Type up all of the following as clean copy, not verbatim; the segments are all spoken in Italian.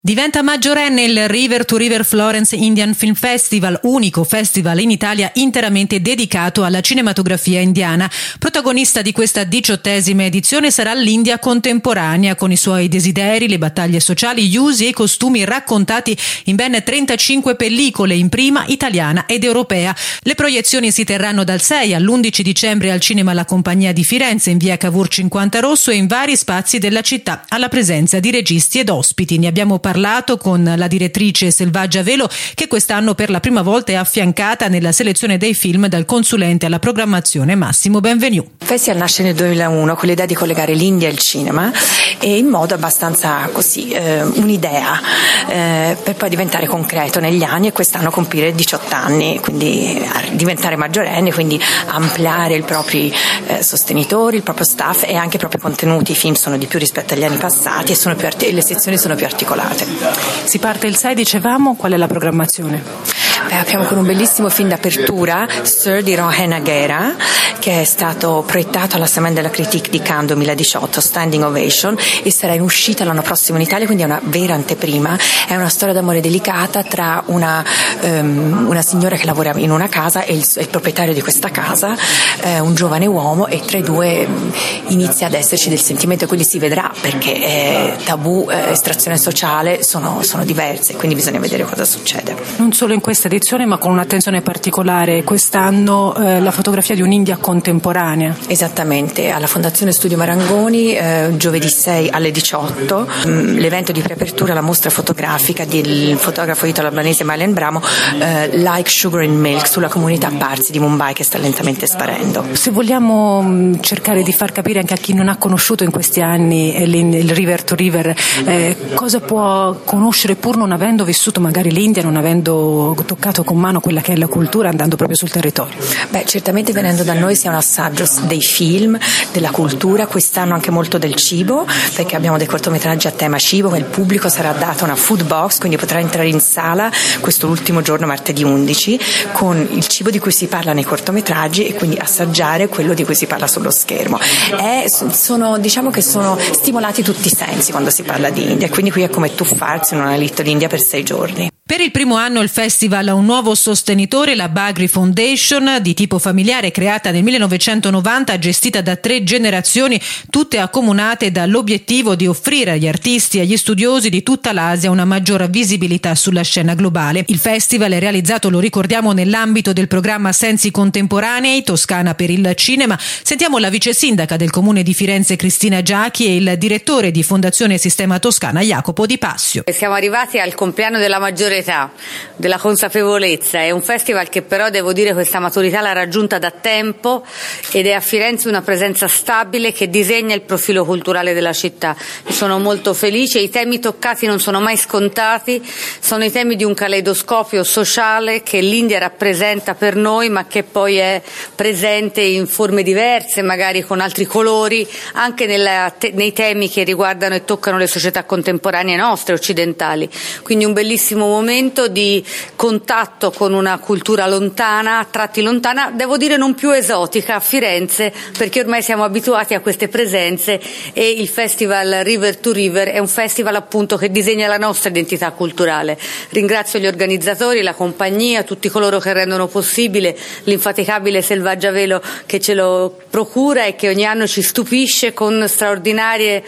Diventa maggiorenne il River to River Florence Indian Film Festival, unico festival in Italia interamente dedicato alla cinematografia indiana. Protagonista di questa 18ª edizione sarà l'India contemporanea, con i suoi desideri, le battaglie sociali, gli usi e i costumi raccontati in ben 35 pellicole in prima italiana ed europea. Le proiezioni si terranno dal 6 all'11 dicembre al Cinema La Compagnia di Firenze in via Cavour 50 Rosso e in vari spazi della città, alla presenza di registi ed ospiti. Ne abbiamo parlato con la direttrice Selvaggia Velo, che quest'anno per la prima volta è affiancata nella selezione dei film dal consulente alla programmazione Massimo Benvenu. Il festival nasce nel 2001 con l'idea di collegare l'India e il cinema, e in modo abbastanza così un'idea per poi diventare concreto negli anni e quest'anno compiere 18 anni, quindi diventare maggiorenne, quindi ampliare i propri sostenitori, il proprio staff e anche i propri contenuti. I film sono di più rispetto agli anni passati e le sezioni sono più articolate. Si parte il 6, dicevamo, qual è la programmazione? Apriamo con un bellissimo film d'apertura, Sir di Rohan Aghera, che è stato proiettato alla Semaine de la Critique di Cannes 2018, Standing Ovation, e sarà in uscita l'anno prossimo in Italia, quindi è una vera anteprima. È una storia d'amore delicata tra una signora che lavora in una casa e il proprietario di questa casa, un giovane uomo, e tra i due inizia ad esserci del sentimento, e quindi si vedrà, perché tabù, estrazione sociale sono diverse, quindi bisogna vedere cosa succede. Non solo in questa edizione, ma con un'attenzione particolare quest'anno la fotografia di un'India contemporanea. Esattamente, alla Fondazione Studio Marangoni giovedì 6 alle 18 l'evento di preapertura, la mostra fotografica del fotografo italo-albanese Mailen Bramo, Like Sugar and Milk, sulla comunità Parsi di Mumbai che sta lentamente sparendo. Se vogliamo cercare di far capire anche a chi non ha conosciuto in questi anni il River to River cosa può conoscere pur non avendo vissuto magari l'India, non avendo toccato con mano quella che è la cultura, andando proprio sul territorio. Certamente venendo da noi sia un assaggio dei film, della cultura, quest'anno anche molto del cibo, perché abbiamo dei cortometraggi a tema cibo, e il pubblico sarà data una food box, quindi potrà entrare in sala questo ultimo giorno, martedì 11, con il cibo di cui si parla nei cortometraggi e quindi assaggiare quello di cui si parla sullo schermo. Diciamo che sono stimolati tutti i sensi quando si parla di India, quindi qui è come tuffarsi in una Little India per 6 giorni. Per il primo anno il festival ha un nuovo sostenitore, la Bagri Foundation, di tipo familiare, creata nel 1990, gestita da 3 generazioni, tutte accomunate dall'obiettivo di offrire agli artisti e agli studiosi di tutta l'Asia una maggior visibilità sulla scena globale. Il festival è realizzato, lo ricordiamo, nell'ambito del programma Sensi Contemporanei, Toscana per il cinema. Sentiamo la vice sindaca del comune di Firenze, Cristina Giachi, e il direttore di Fondazione Sistema Toscana, Jacopo Di Passio. Siamo arrivati al compleanno della maggiore età, della consapevolezza. È un festival che però, devo dire, questa maturità l'ha raggiunta da tempo ed è a Firenze una presenza stabile che disegna il profilo culturale della città. Sono molto felice, i temi toccati non sono mai scontati, sono i temi di un caleidoscopio sociale che l'India rappresenta per noi, ma che poi è presente in forme diverse, magari con altri colori, anche nei temi che riguardano e toccano le società contemporanee nostre, occidentali. Quindi un bellissimo momento di contatto con una cultura lontana, a tratti lontana, devo dire non più esotica a Firenze, perché ormai siamo abituati a queste presenze, e il festival River to River è un festival appunto che disegna la nostra identità culturale. Ringrazio gli organizzatori, la compagnia, tutti coloro che rendono possibile, l'infaticabile Selvaggia Velo che ce lo procura e che ogni anno ci stupisce con straordinarie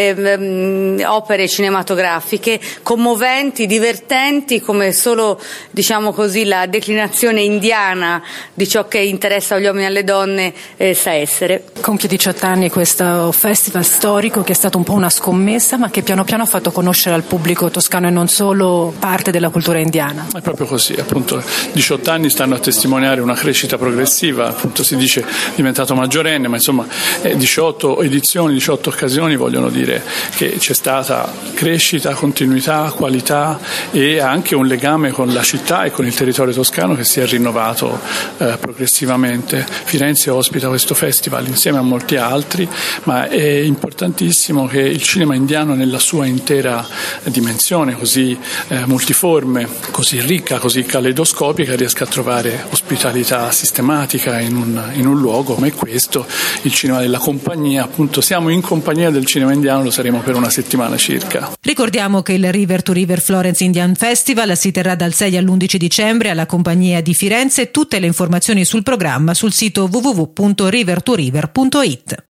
opere cinematografiche, commoventi, divertenti, come solo, diciamo così, la declinazione indiana di ciò che interessa agli uomini e alle donne sa essere. Compie 18 anni questo festival storico, che è stato un po' una scommessa, ma che piano piano ha fatto conoscere al pubblico toscano e non solo parte della cultura indiana. È proprio così, appunto 18 anni stanno a testimoniare una crescita progressiva, appunto si dice diventato maggiorenne, ma insomma 18 edizioni, 18 occasioni vogliono dire che c'è stata crescita, continuità, qualità e anche anche un legame con la città e con il territorio toscano che si è rinnovato progressivamente. Firenze ospita questo festival insieme a molti altri, ma è importantissimo che il cinema indiano nella sua intera dimensione così multiforme, così ricca, così caleidoscopica riesca a trovare ospitalità sistematica in un luogo come questo, il cinema della compagnia. Appunto siamo in compagnia del cinema indiano, lo saremo per una settimana circa. Ricordiamo che il River to River Florence Indian Festival si terrà dal 6 all'11 dicembre alla Compagnia di Firenze. Tutte le informazioni sul programma sul sito www.rivertoriver.it.